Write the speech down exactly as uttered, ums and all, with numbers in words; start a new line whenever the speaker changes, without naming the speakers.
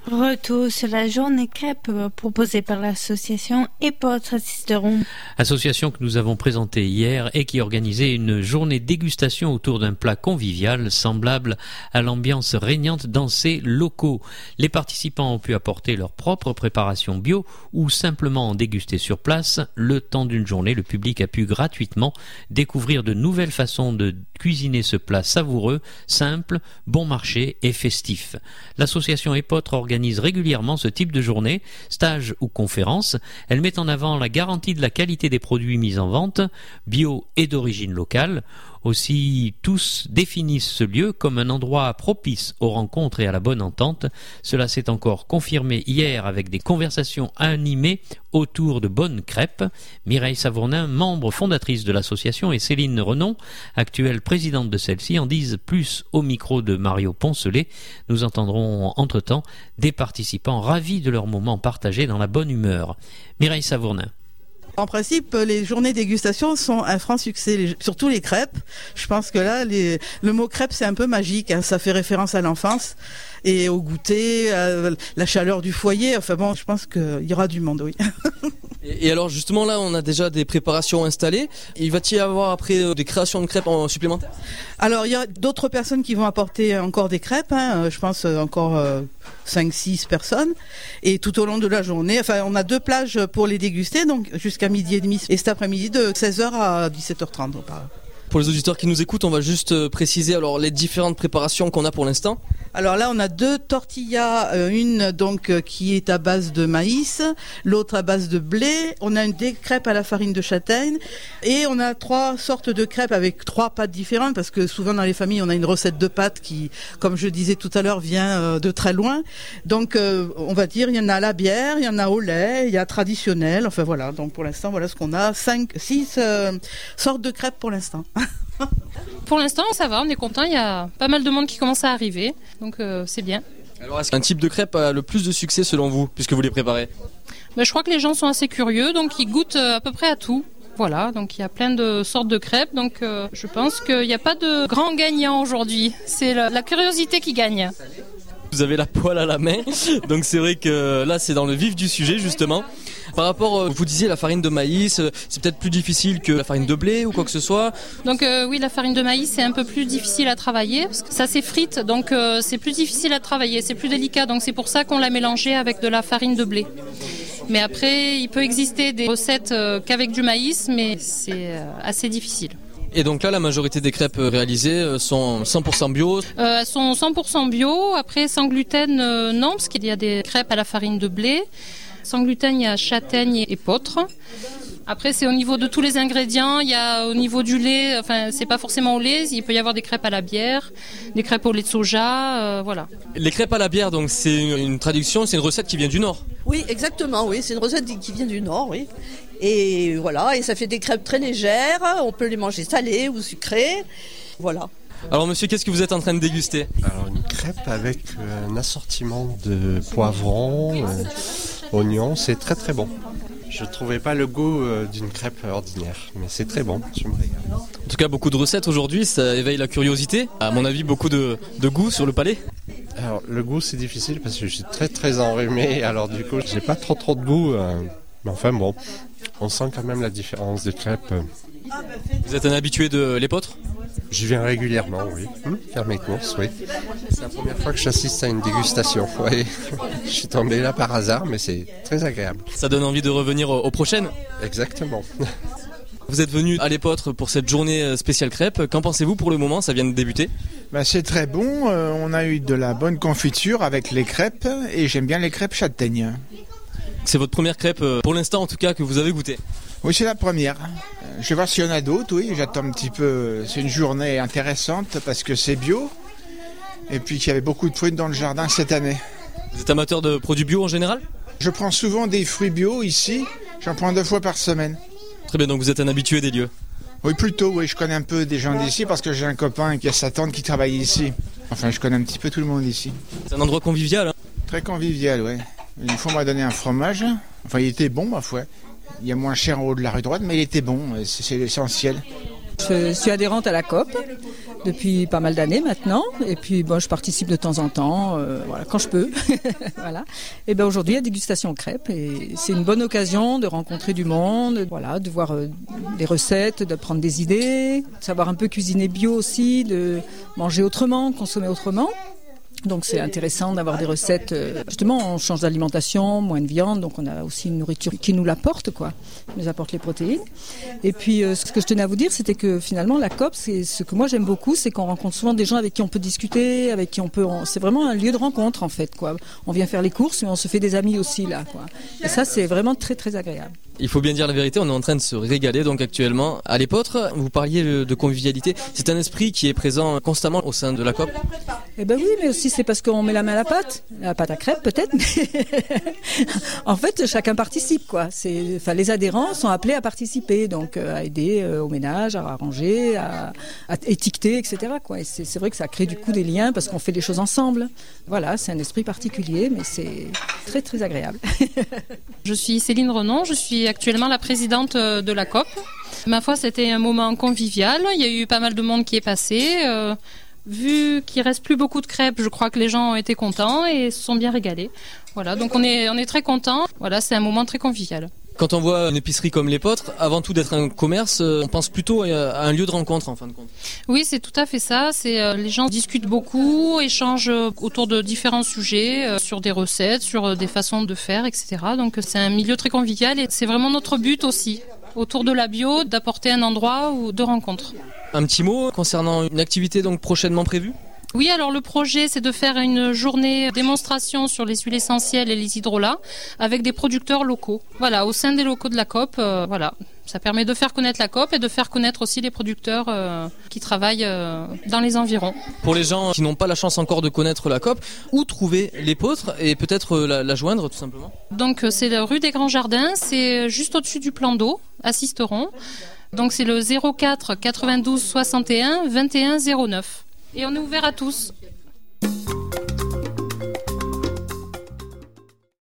Retour sur la journée crêpe proposée par l'association Épeautre Sisteron.
Association que nous avons présentée hier et qui organisait une journée dégustation autour d'un plat convivial semblable à l'ambiance régnante dans ces locaux. Les participants ont pu apporter leur propre préparation bio ou simplement en déguster sur place. Le temps d'une journée, le public a pu gratuitement découvrir de nouvelles façons de cuisiner ce plat savoureux, simple, bon marché et festif. L'association Épeautre organise régulièrement ce type de journée, stage ou conférence. Elle met en avant la garantie de la qualité des produits mis en vente, bio et d'origine locale. Aussi, tous définissent ce lieu comme un endroit propice aux rencontres et à la bonne entente. Cela s'est encore confirmé hier avec des conversations animées autour de bonnes crêpes. Mireille Savournin, membre fondatrice de l'association, et Céline Renon, actuelle présidente de celle-ci, en disent plus au micro de Mario Poncelet. Nous entendrons entre-temps des participants ravis de leur moment partagé dans la bonne humeur. Mireille Savournin.
En principe, les journées dégustation sont un franc succès, les, surtout les crêpes. Je pense que là, les, le mot crêpe, c'est un peu magique, hein, ça fait référence à l'enfance et au goûter, à la chaleur du foyer. Enfin bon, je pense qu'il y aura du monde, oui.
Et, et alors justement, là, on a déjà des préparations installées. Il va-t-il y avoir après euh, des créations de crêpes en supplémentaires ?
Alors, il y a d'autres personnes qui vont apporter encore des crêpes, hein, je pense encore euh, cinq six personnes. Et tout au long de la journée, enfin, on a deux plages pour les déguster, donc jusqu'à midi et demi, et cet après-midi de seize heures à dix-sept heures trente.
Pour les auditeurs qui nous écoutent, on va juste préciser alors les différentes préparations qu'on a pour l'instant.
Alors là, on a deux tortillas, une donc qui est à base de maïs, l'autre à base de blé. On a une des crêpes à la farine de châtaigne et on a trois sortes de crêpes avec trois pâtes différentes parce que souvent dans les familles, on a une recette de pâtes qui, comme je disais tout à l'heure, vient de très loin. Donc, on va dire, il y en a à la bière, il y en a au lait, il y a traditionnel. Enfin voilà. Donc pour l'instant, voilà ce qu'on a, cinq, six euh, sortes de crêpes pour l'instant.
Pour l'instant, ça va, on est content. Il y a pas mal de monde qui commence à arriver, donc euh, c'est bien.
Alors, est-ce qu'un type de crêpe a le plus de succès selon vous, puisque vous les préparez ?
Ben, je crois que les gens sont assez curieux, donc ils goûtent à peu près à tout. Voilà, donc il y a plein de sortes de crêpes, donc euh, je pense qu'il n'y a pas de grand gagnant aujourd'hui. C'est la, la curiosité qui gagne.
Vous avez la poêle à la main, donc c'est vrai que là c'est dans le vif du sujet justement. Par rapport, vous disiez la farine de maïs, c'est peut-être plus difficile que la farine de blé ou quoi que ce soit.
Donc euh, oui, la farine de maïs c'est un peu plus difficile à travailler, parce que ça s'effrite, donc euh, c'est plus difficile à travailler, c'est plus délicat, donc c'est pour ça qu'on l'a mélangé avec de la farine de blé. Mais après, il peut exister des recettes euh, qu'avec du maïs, mais c'est euh, assez difficile.
Et donc là, la majorité des crêpes réalisées sont cent pour cent bio.
Euh, elles sont cent pour cent bio, après sans gluten, euh, non, parce qu'il y a des crêpes à la farine de blé. Sans gluten, il y a châtaigne et épeautre. Après, c'est au niveau de tous les ingrédients. Il y a au niveau du lait, enfin, c'est pas forcément au lait. Il peut y avoir des crêpes à la bière, des crêpes au lait de soja, euh, voilà.
Les crêpes à la bière, donc c'est une, une traduction, c'est une recette qui vient du Nord.
Oui, exactement, oui, c'est une recette qui vient du Nord, oui. Et voilà, et ça fait des crêpes très légères. On peut les manger salées ou sucrées, voilà.
Alors monsieur, qu'est-ce que vous êtes en train de déguster ?
Alors une crêpe avec un assortiment de poivrons, euh, oignons, c'est très très bon. Je ne trouvais pas le goût euh, d'une crêpe ordinaire, mais c'est très bon, je me régale.
En tout cas, beaucoup de recettes aujourd'hui, ça éveille la curiosité. À mon avis, beaucoup de, de goût sur le palais.
Alors le goût c'est difficile parce que je suis très très enrhumé, alors du coup j'ai pas trop trop de goût, euh, mais enfin bon, on sent quand même la différence des crêpes.
Vous êtes un habitué de l'Épeautre ?
Je viens régulièrement, oui, mmh, faire mes courses, oui. C'est la première fois que j'assiste à une dégustation, oui. Je suis tombé là par hasard, mais c'est très agréable.
Ça donne envie de revenir aux prochaines ?
Exactement.
Vous êtes venu à l'Épeautre pour cette journée spéciale crêpes. Qu'en pensez-vous pour le moment ? Ça vient de débuter.
Ben c'est très bon. Euh, on a eu de la bonne confiture avec les crêpes et j'aime bien les crêpes châtaignes.
C'est votre première crêpe, pour l'instant en tout cas, que vous avez goûté ?
Oui, c'est la première. Je vais voir s'il y en a d'autres, oui. J'attends un petit peu. C'est une journée intéressante parce que c'est bio. Et puis qu'il y avait beaucoup de fruits dans le jardin cette année.
Vous êtes amateur de produits bio en général ?
Je prends souvent des fruits bio ici. J'en prends deux fois par semaine.
Très bien, donc vous êtes un habitué des lieux ?
Oui, plutôt, oui. Je connais un peu des gens d'ici parce que j'ai un copain qui a sa tante qui travaille ici. Enfin, je connais un petit peu tout le monde ici.
C'est un endroit convivial, hein ?
Très convivial, oui. Une fois, on m'a donné un fromage. Enfin, il était bon, ma foi. Il y a moins cher en haut de la rue droite, mais il était bon, c'est, c'est l'essentiel.
Je suis adhérente à la C O P depuis pas mal d'années maintenant. Et puis bon, je participe de temps en temps, euh, voilà, quand je peux. Voilà. Et ben aujourd'hui, il y a dégustation crêpes et c'est une bonne occasion de rencontrer du monde, voilà, de voir euh, des recettes, de prendre des idées, de savoir un peu cuisiner bio aussi, de manger autrement, consommer autrement. Donc c'est intéressant d'avoir des recettes, justement on change d'alimentation, moins de viande, donc on a aussi une nourriture qui nous l'apporte, quoi, qui nous apporte les protéines. Et puis euh, ce que je tenais à vous dire, c'était que finalement la COP, c'est ce que moi j'aime beaucoup, c'est qu'on rencontre souvent des gens avec qui on peut discuter, avec qui on peut, on, c'est vraiment un lieu de rencontre en fait, quoi. On vient faire les courses, mais on se fait des amis aussi là, quoi. Et ça c'est vraiment très très agréable.
Il faut bien dire la vérité, on est en train de se régaler donc actuellement. À l'Épôtre, vous parliez de convivialité, c'est un esprit qui est présent constamment au sein de la COP.
Eh ben oui, mais aussi c'est parce qu'on met la main à la pâte, la pâte à crêpes peut-être, mais en fait chacun participe, quoi. C'est, enfin les adhérents sont appelés à participer, donc euh, à aider euh, au ménage, à arranger, à, à étiqueter, et cetera, quoi. Et c'est, c'est vrai que ça crée du coup des liens parce qu'on fait des choses ensemble. Voilà, c'est un esprit particulier, mais c'est très très agréable.
Je suis Céline Renon, je suis actuellement la présidente de la COP. Ma foi, c'était un moment convivial. Il y a eu pas mal de monde qui est passé. Euh, vu qu'il reste plus beaucoup de crêpes, je crois que les gens ont été contents et se sont bien régalés. Voilà, donc on est on est très contents. Voilà, c'est un moment très convivial.
Quand on voit une épicerie comme l'Épôtre, avant tout d'être un commerce, on pense plutôt à un lieu de rencontre en fin de compte.
Oui, c'est tout à fait ça. C'est euh, les gens discutent beaucoup, échangent autour de différents sujets, euh, sur des recettes, sur des façons de faire, et cetera. Donc c'est un milieu très convivial et c'est vraiment notre but aussi, autour de la bio, d'apporter un endroit où, de rencontre.
Un petit mot concernant une activité donc prochainement prévue ?
Oui, alors le projet, c'est de faire une journée démonstration sur les huiles essentielles et les hydrolats avec des producteurs locaux. Voilà, au sein des locaux de la COP, euh, voilà. Ça permet de faire connaître la COP et de faire connaître aussi les producteurs euh, qui travaillent euh, dans les environs.
Pour les gens qui n'ont pas la chance encore de connaître la COP, où trouver l'Épôtre et peut-être la, la joindre tout simplement ?
Donc c'est la rue des Grands Jardins, c'est juste au-dessus du plan d'eau, à Sisteron. Donc c'est le zéro quatre quatre-vingt-douze soixante et un vingt et un zéro neuf. Et on est ouvert à tous.